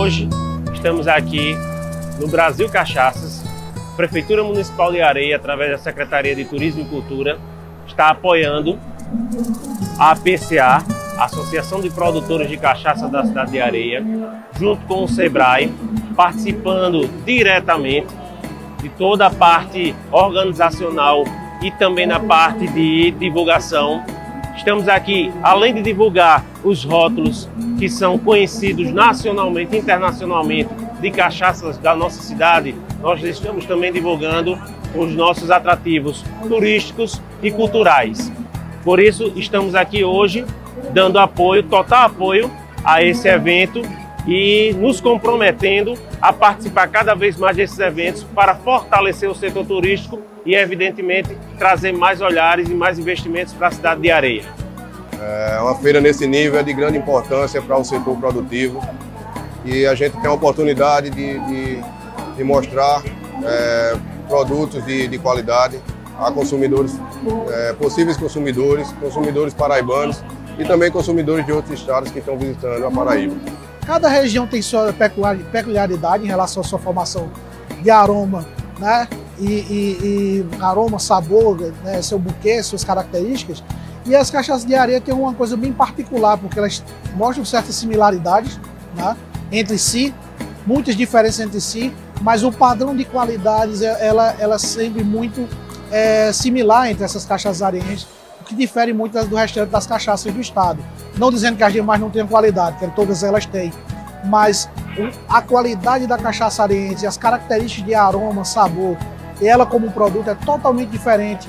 Hoje estamos aqui no Brasil Cachaças. A Prefeitura Municipal de Areia, através da Secretaria de Turismo e Cultura, está apoiando a APCA, a Associação de Produtores de Cachaça da cidade de Areia, junto com o SEBRAE, participando diretamente de toda a parte organizacional e também na parte de divulgação. Estamos aqui, além de divulgar os rótulos que são conhecidos nacionalmente e internacionalmente de cachaças da nossa cidade, nós estamos também divulgando os nossos atrativos turísticos e culturais. Por isso, estamos aqui hoje dando apoio, total apoio a esse evento e nos comprometendo a participar cada vez mais desses eventos para fortalecer o setor turístico e, evidentemente, trazer mais olhares e mais investimentos para a cidade de Areia. Uma feira nesse nível é de grande importância para o setor produtivo e a gente tem a oportunidade de mostrar produtos de qualidade a consumidores, possíveis consumidores paraibanos e também consumidores de outros estados que estão visitando a Paraíba. Cada região tem sua peculiaridade em relação à sua formação de aroma, né? E aroma, sabor, né? Seu buquê, suas características. E as cachaças de Areia tem uma coisa bem particular, porque elas mostram certas similaridades, né? Entre si, muitas diferenças entre si, mas o padrão de qualidades ela sempre muito similar entre essas cachaças areenses, o que difere muito do restante das cachaças do estado. Não dizendo que as demais não tenham qualidade, que todas elas têm, mas a qualidade da cachaça areense, as características de aroma, sabor, ela como produto é totalmente diferente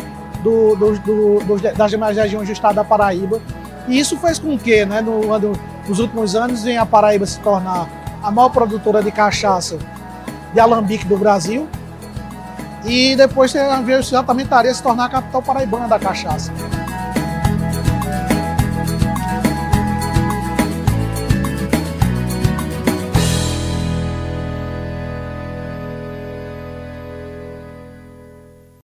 das demais regiões do estado da Paraíba. E isso fez com que, né, nos últimos anos, venha a Paraíba se tornar a maior produtora de cachaça de alambique do Brasil. E depois veio exatamente a Areia se tornar a capital paraibana da cachaça.